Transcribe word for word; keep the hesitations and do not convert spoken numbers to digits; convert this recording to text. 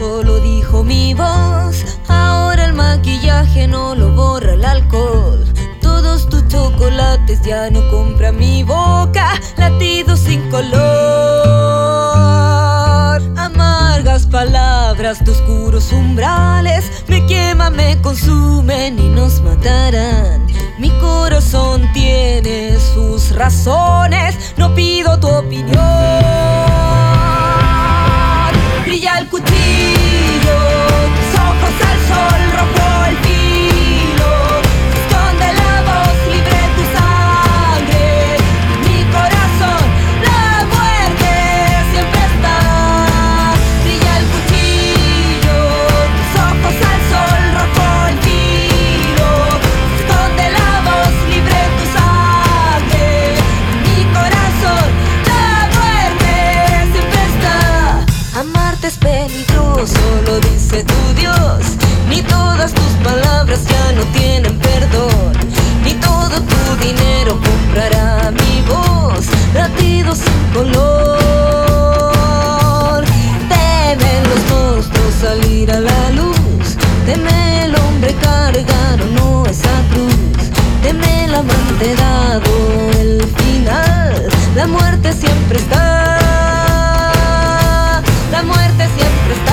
solo dijo mi voz. Ahora el maquillaje no lo borra el alcohol. Todos tus chocolates ya no compra mi boca. Latidos sin color, amargas palabras de oscuros umbrales. Me queman, me consumen y nos matarán. Mi corazón tiene sus razones, no pido tu opinión. Brilla el cuchillo, tus ojos al sol, rojo el filo. Esconde la voz, libre tu sangre. Mi corazón, la muerte siempre está. Brilla el cuchillo, tus ojos al sol, rojo el filo. Esconde la voz, libre tu sangre. Mi corazón, la muerte siempre está. Amarte es peligroso, lo dice tu Dios. Ni todas tus palabras ya no tienen perdón. Ni todo tu dinero comprará mi voz. Latidos sin color. Temen los monstruos salir a la luz. Teme el hombre cargar o no esa cruz. Teme el amante dado el final. La muerte siempre está. La muerte siempre está.